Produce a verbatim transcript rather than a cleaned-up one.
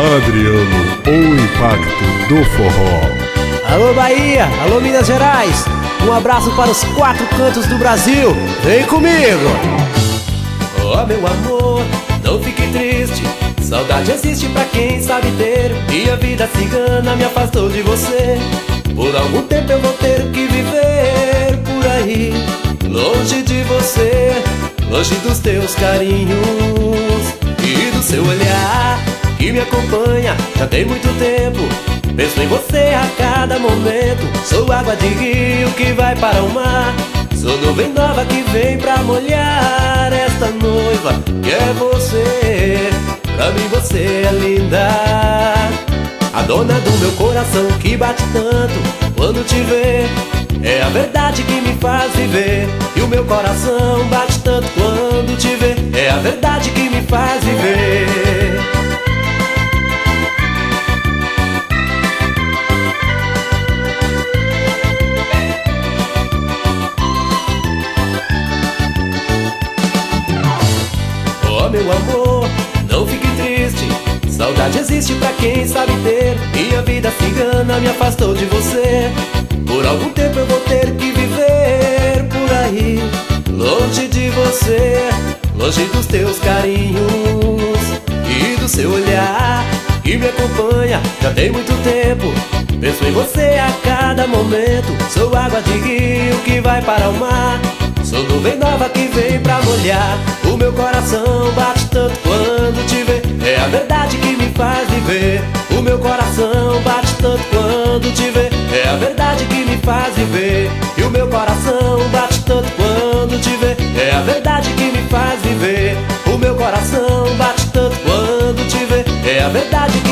Adriano, o impacto do forró. Alô Bahia, alô Minas Gerais, um abraço para os quatro cantos do Brasil, vem comigo! Oh meu amor, não fique triste, saudade existe pra quem sabe ter. Minha vida cigana me afastou de você, por algum tempo eu vou ter que viver por aí, longe de você, longe dos teus carinhos e do seu olhar que me acompanha já tem muito tempo. Penso em você a cada momento. Sou água de rio que vai para o mar, sou nuvem nova que vem pra molhar esta noiva que é você. Pra mim você é linda, a dona do meu coração que bate tanto quando te vê. É a verdade que me faz viver, e o meu coração bate tanto quando te vê. É a verdade que me faz viver. Oh meu amor, não fique triste, saudade existe pra quem sabe ter. Minha vida cigana me afastou de você, por algum tempo eu vou ter que viver por aí, longe de você, longe dos teus carinhos e do seu olhar que me acompanha já tem muito tempo. Penso em você a cada momento. Sou água de rio que vai para o mar, sou nuvem nova que vem pra molhar. O meu coração bate tanto quando te vê. É a verdade que me faz viver. O meu coração bate tanto quando te vê. É a verdade que me faz viver. E o meu coração bate tanto quando te vê. É a verdade que me faz viver. O meu coração bate tanto quando te vê. É a verdade